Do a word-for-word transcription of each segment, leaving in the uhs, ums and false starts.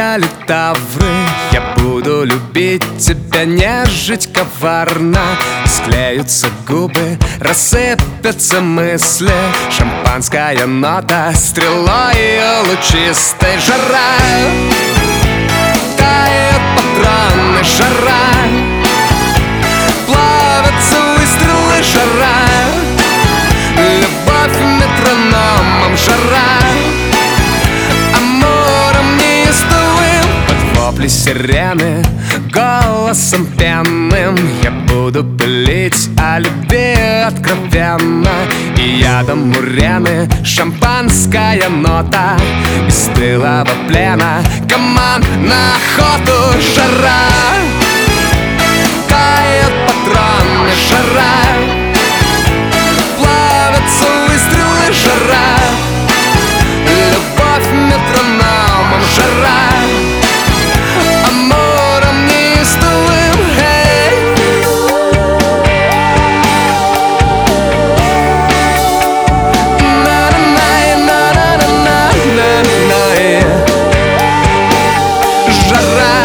зная литавры, я буду любить тебя, нежить коварно. Склеются губы, рассыпятся мысли, шампанская нота стрелой лучистой. Жара тает патроны, жара плавятся выстрелы, жара любовь метрономом, жара амором неистовым. Под вопли сирены голосом пенным я буду пылить о любви откровенно. И ядом мурены шампанская нота из стылого плена команд на охоту. Жара тает патроны, жара плавятся выстрелы, жара любовь метрономом, жара амором неистовым. Жара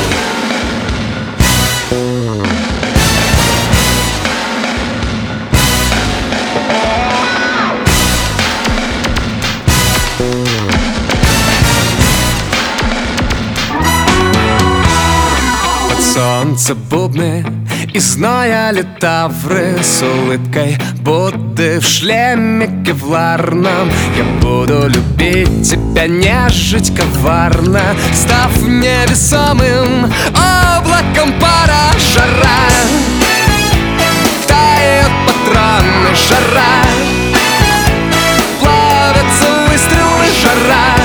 солнце бубны и зноя литавры, с улыбкой Будды в шлеме кевларном я буду любить тебя, нежить коварно, став невесомым облаком пара. Жара тает патроны, жара плавятся выстрелы, жара